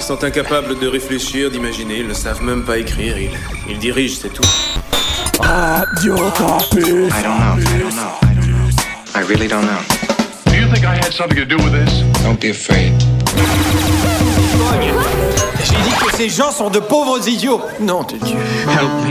sont incapables de réfléchir, d'imaginer, ils ne savent même pas écrire, ils dirigent, c'est tout. Radio Campus. I don't know. I really don't know. Do you think I had something to do with this? Don't be afraid. J'ai dit que ces gens sont de pauvres idiots. Nom de Dieu. Help me.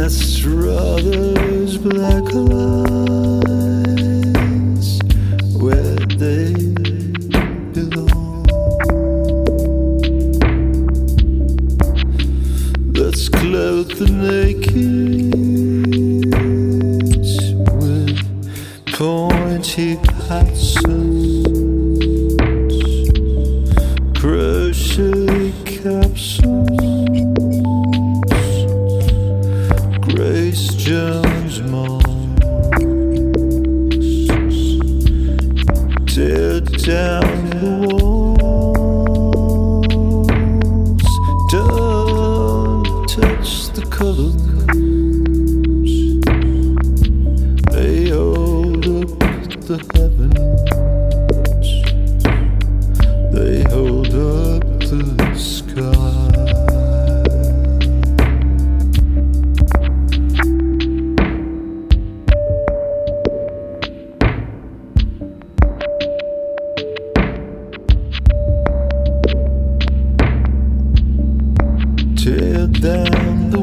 Let's draw those black lines where they belong. Let's clothe the naked with pointy accents, crochet capsules, Grace Jones marks, tear down the walls, don't touch the colors, they hold up the heavens, they hold up the sky. Tear down the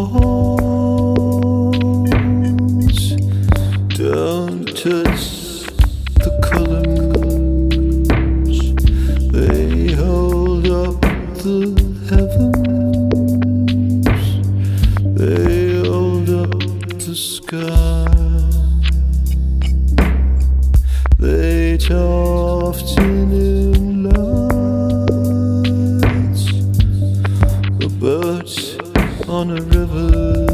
walls, don't touch the colors, they hold up the heavens, they hold up the sky. They talked in lights, a boat on a river,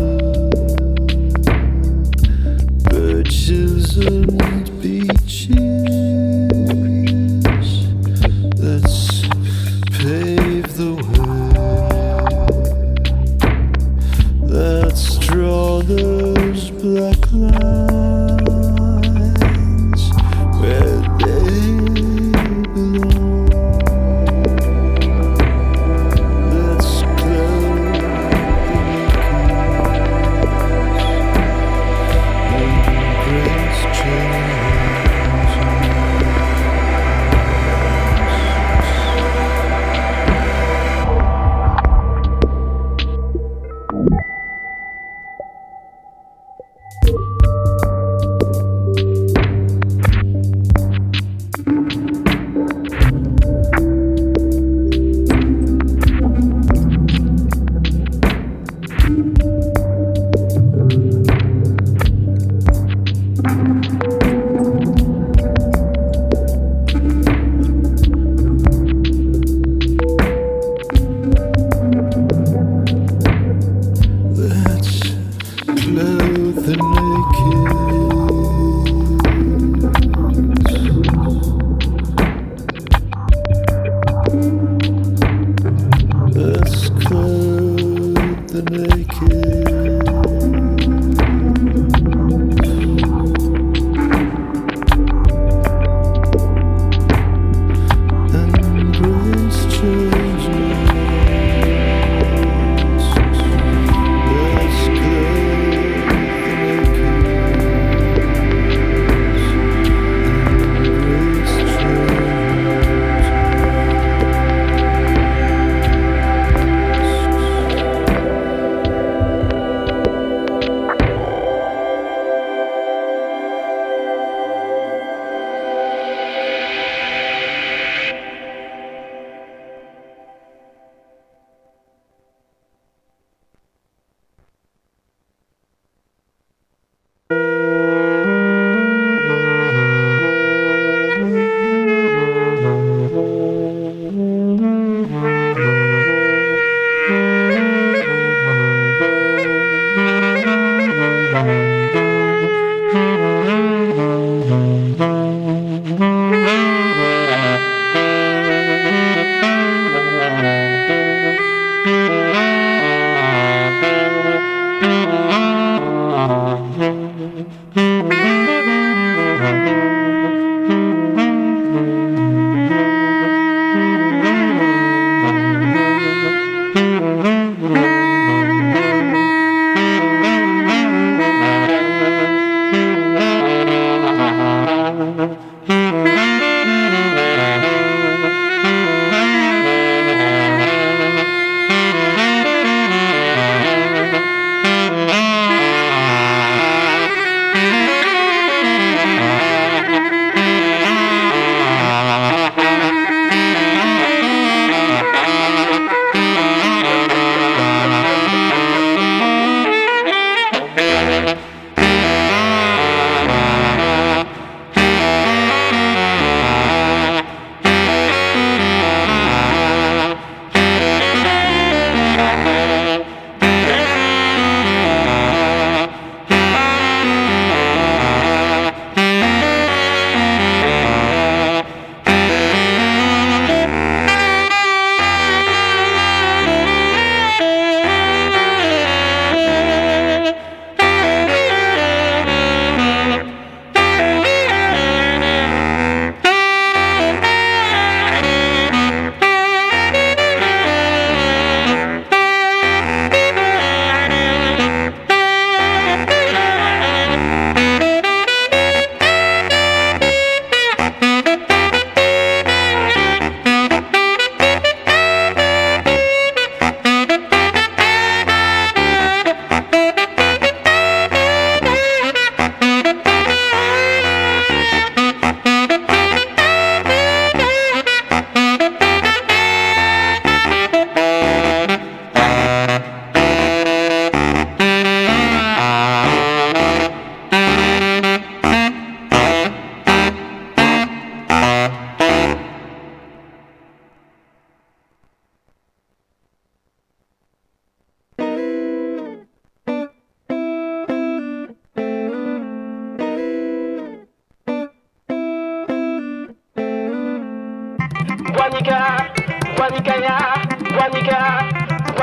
birches and beaches. Let's pave the way. Let's draw those black lines where they belong. Let's clothe the naked and Grace Jones. Let's clothe the naked. Let's clothe the naked. And Grace Jones. Let's clothe the naked.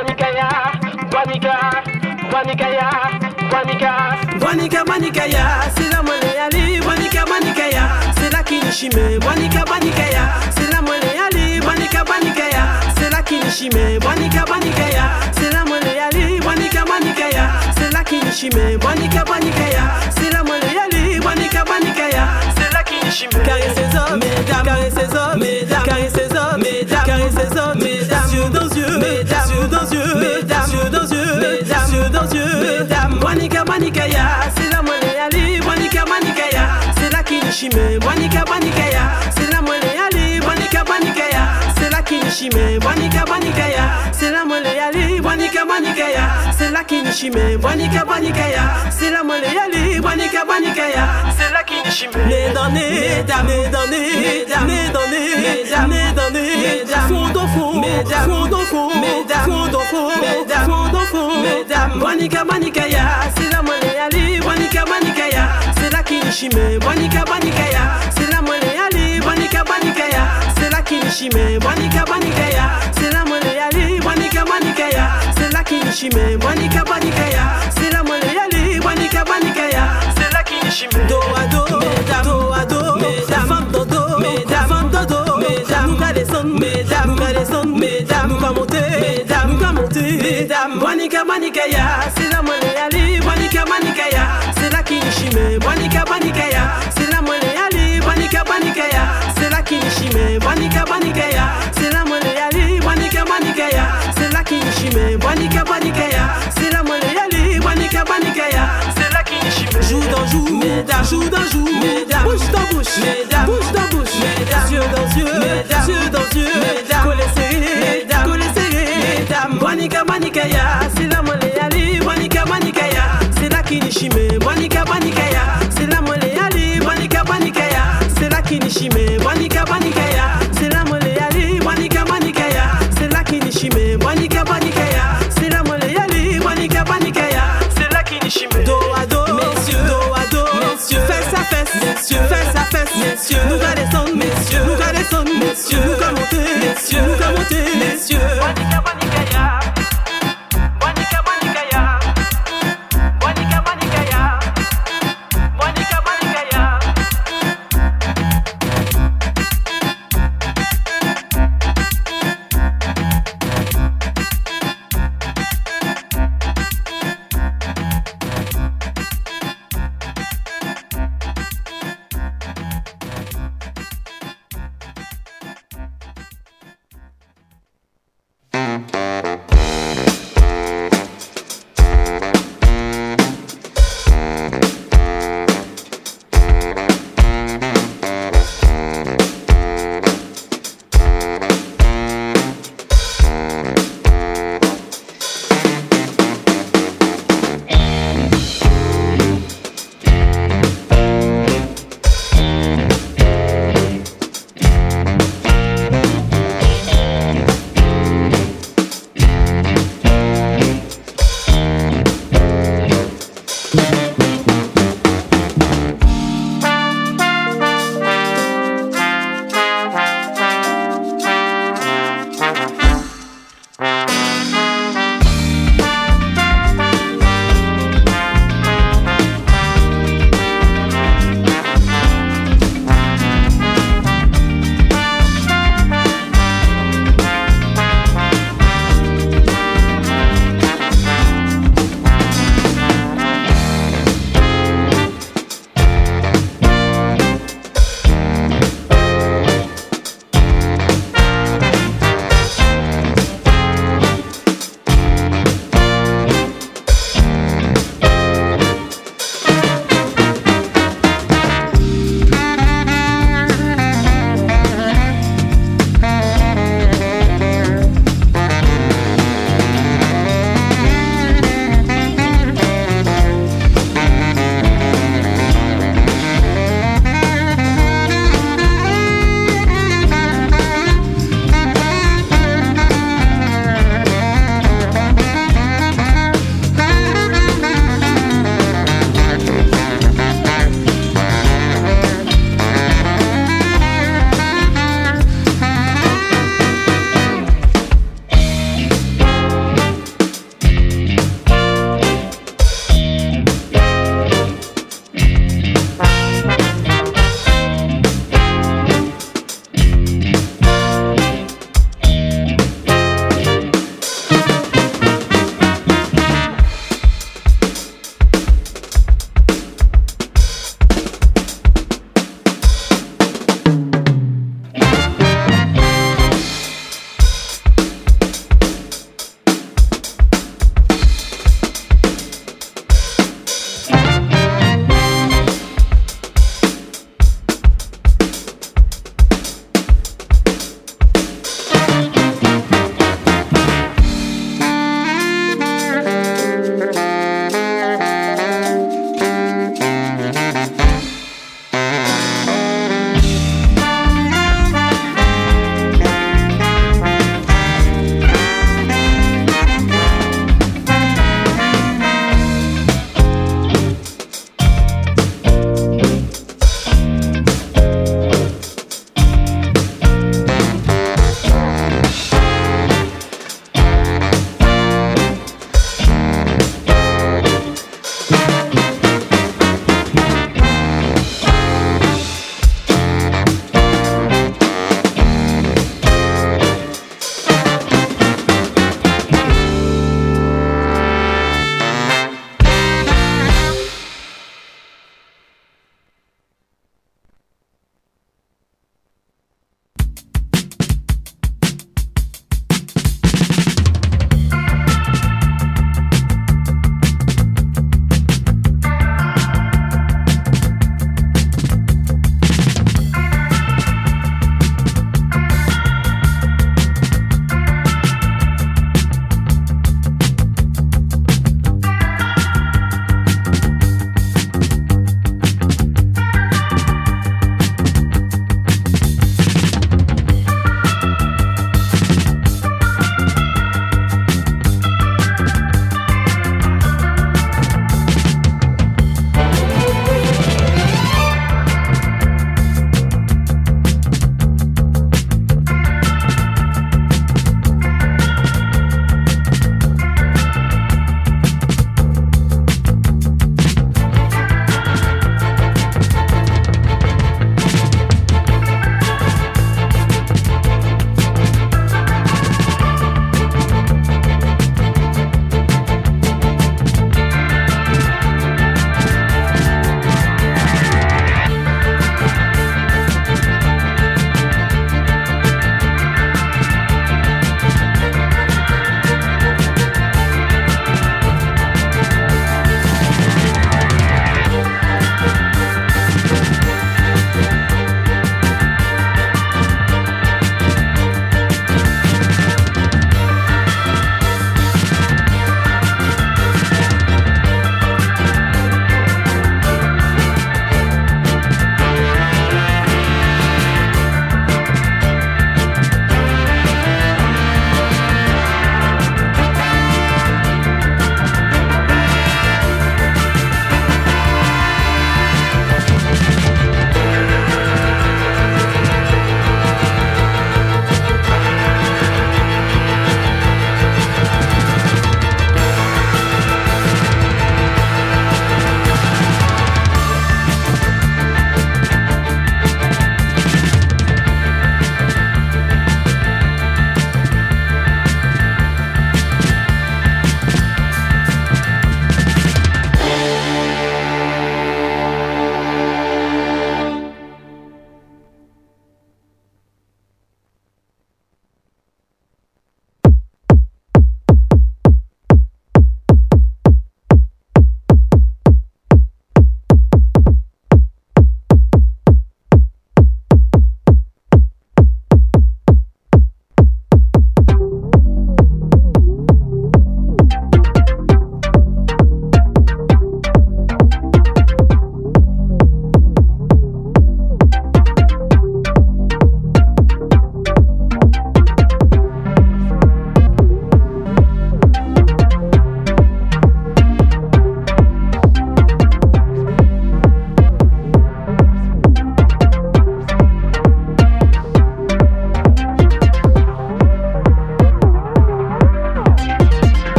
Wanikaya, Wanika, Wanikaya, Wanika, Wanika, Wanikaya, c'est la Moléali, Wanika, Wanikaya, c'est la Kinishime, Wanika, Wanikaya, c'est la Moléali, Wanika, Wanikaya, c'est la Kinishime, Wanika, Wanikaya, c'est la Moléali, Wanika, Wanikaya, c'est la Kinishime, Wanika, Wanikaya, c'est la Moléali, Wanika, Wanikaya, c'est la Kinishime. Carrez ces hommes, mesdames, carrez ces hommes, mesdames, carrez ces hommes, mesdames, carrez ces hommes, mesdames, yeux dans yeux, mesdames, yeux dans yeux, mesdames, yeux dans yeux, mesdames, yeux dans yeux, mesdames. Wanika, Wanikaya, c'est la Moléali, Wanika, Wanikaya, c'est la Kinishime, Wanika, Wanikaya, c'est la Moléali, Wanika, Wanikaya, c'est la Kinishime, Wanika, Wanikaya, c'est la Moléali, Wanika, Wanikaya, c'est la Kinishime, Wanika, Wanikaya, c'est la Moléali, Wanika, Wanikaya, c'est la Kinishime. Les données, mesdames, les données, mesdames, les données, mesdames, les données, mesdames, fond dans fond, mesdames, fond dans fond, mesdames, fond dans fond, mesdames, fond dans fond, mesdames. Wanika, Wanikaya, c'est la Moléali, Wanika, Wanikaya, c'est la Kinishime, Wanika, Wanikaya, c'est la Moléali, Wanika, Wanikaya, c'est la Kinishime, Wanika, Wanikaya, c'est la Moléali, Wanika, Wanikaya, c'est la Kinishime, Wanika, Wanikaya, c'est la Moléali, Wanika, Wanikaya, c'est la Kinishime. Do à do, mesdames, do à do, mesdames, femme dodo, mesdames, femme dodo, mesdames, nous qu'à descendre, mesdames, nous qu'à descendre, mesdames, nous qu'à monter, mesdames, nous qu'à monter, mesdames. Wanika, Wanikaya, c'est la Moléali, Wanika, Wanikaya, c'est la Kinishime, Wanika, Wanikaya, c'est la Moléali, Wanika, Wanikaya, c'est la Kinishime, Wanika, Wanikaya, c'est la Moléali, Wanika, Wanikaya, c'est la Kinishime, Wanika, Wanikaya, c'est la Moléali, Wanika, Wanikaya, c'est la Kinishime. Joue dans joue, mesdames, joue dans joue, mesdames, bouche dans bouche, mesdames, bouche dans bouche, mesdames, yeux dans yeux, mesdames, yeux dans yeux, mesdames, collez serré, mesdames, collez serré, mesdames. Wanika, Wanikaya, c'est la Moléali, Wanika, Wanikaya.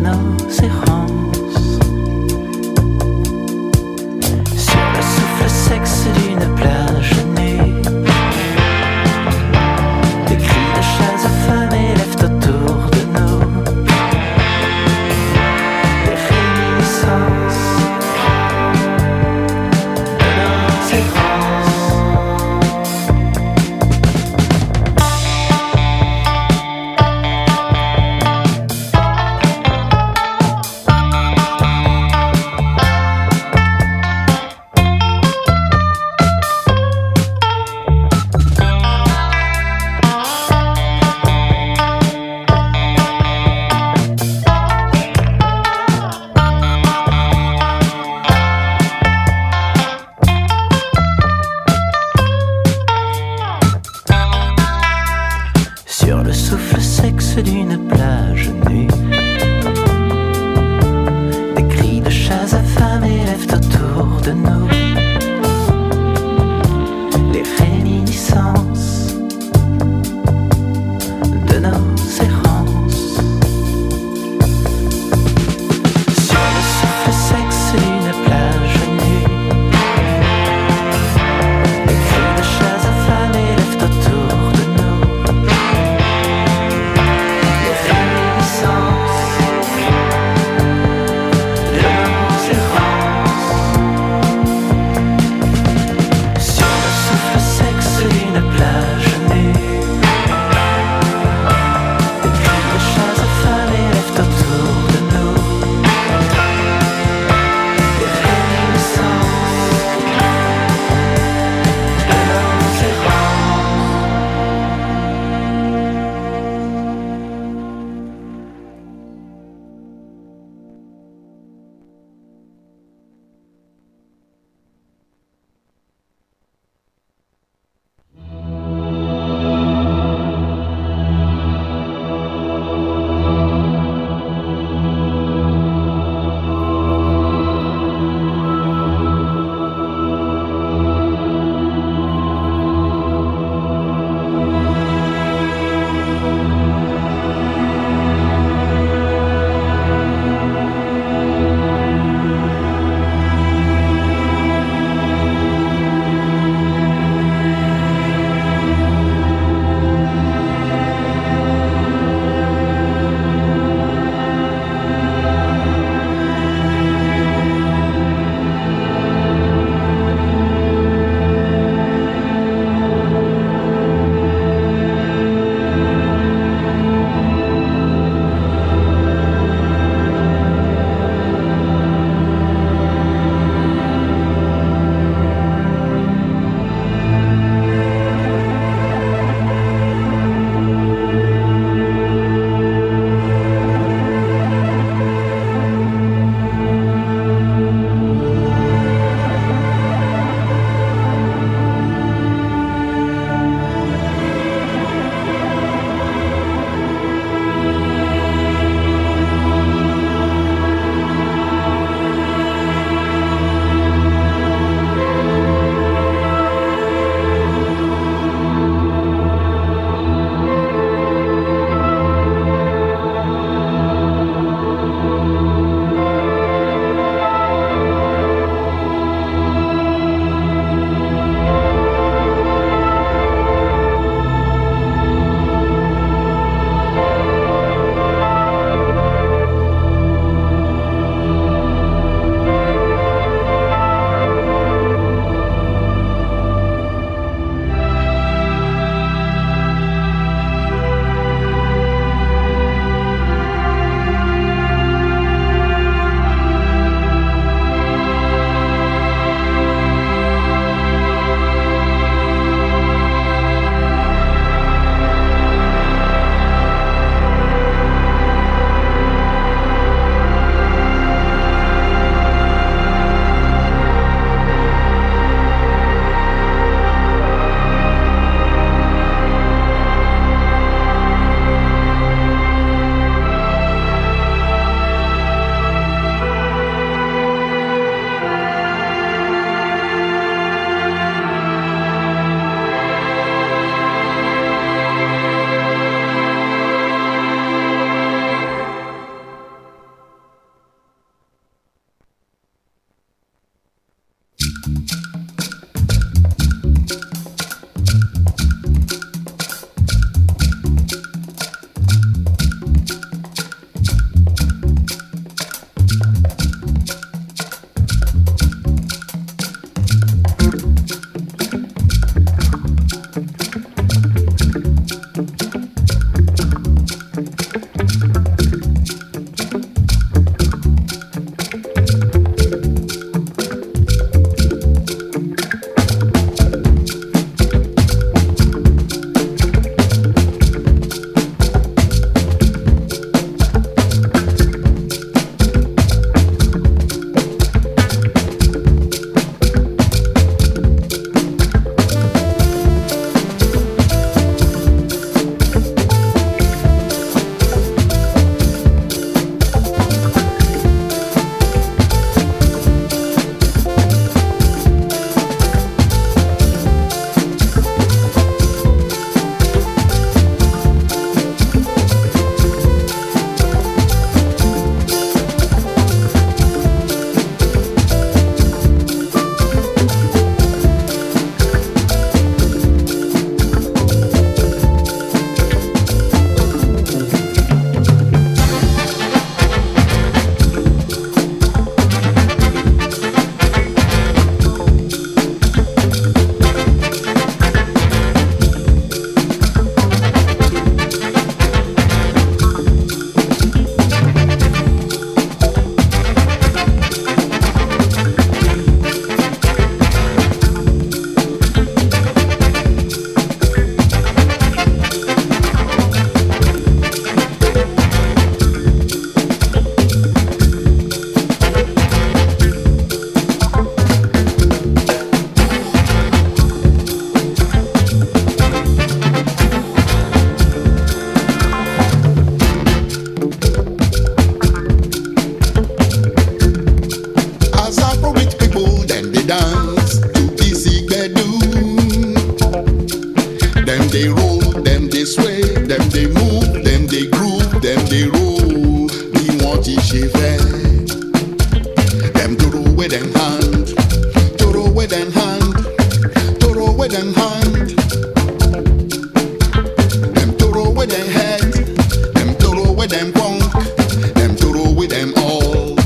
nos errances. Sur le souffle sexe d'une plage nue, des cris de chaises affamées lèvent autour de nous des réminiscences de nos errances. party she fair. Them to do with them hand, to do with them hand, to do with them hand. Them to do with them head, them to do with them punk, them to do with them all.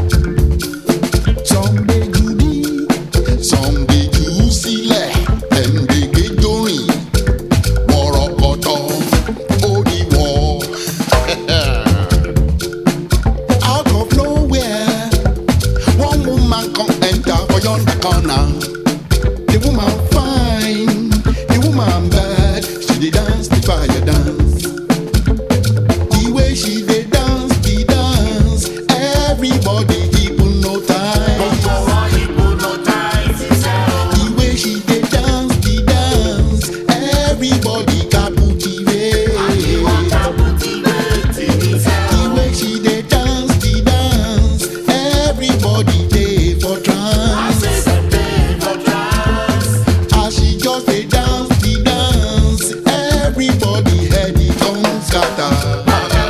Some big goody, some big juicy le, them big big dory. Morokoto, oh the war. Out of nowhere, one woman come enter for yonder corner. The woman fine, the woman bad. She dey dance the fire dance. The way she dey dance the dance, everybody hypnotize. The way she dey dance the dance, everybody captivate. The way she dey dance the dance, everybody dey for trance. As she just dey dance the dance, everybody head it don scatter.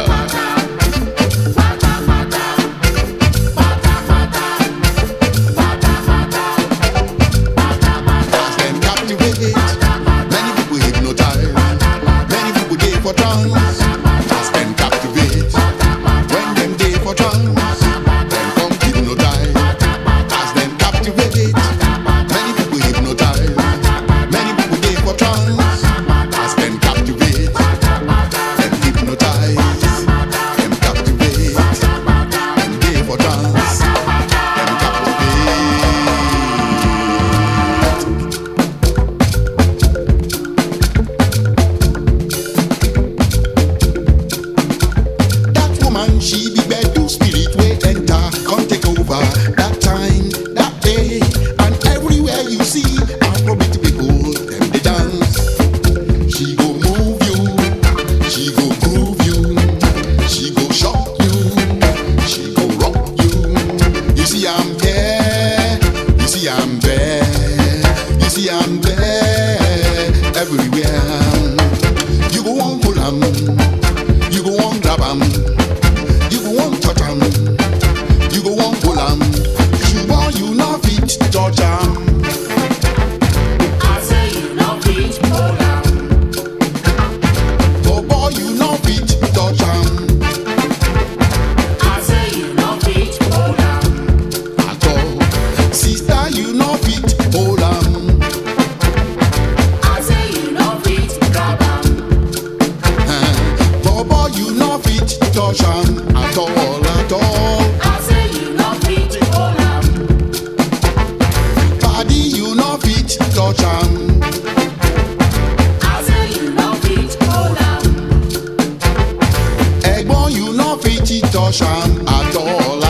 As them captivate, many people hypnotize, many people dey for trance. As them captivate, when them dey for trance, them come hypnotize. As them captivate, many people hypnotize, many people dey for trance. As them captivate, them hypnotize, them captivate, them dey for trance, them captivate. That woman, she be bedu spirit way enter, come take over. That time, that day, and everywhere you see Afrobeat people, them they dance. She go move you, she go groove you, she go shock you, she go rock you. You see I'm there, you see I'm there, you see I'm there, everywhere. You go on pull 'em, you go on grab 'em, you go on touch 'em, you go on pull 'em. You want you not fit touch 'em. Oh boy, you not fit touch 'em. At all. Sister, you not fit hold 'em. Bobo, you not fit touch 'em at all, at all. Paddy, you not fit touch 'em. Egbon, you not fit touch 'em at all,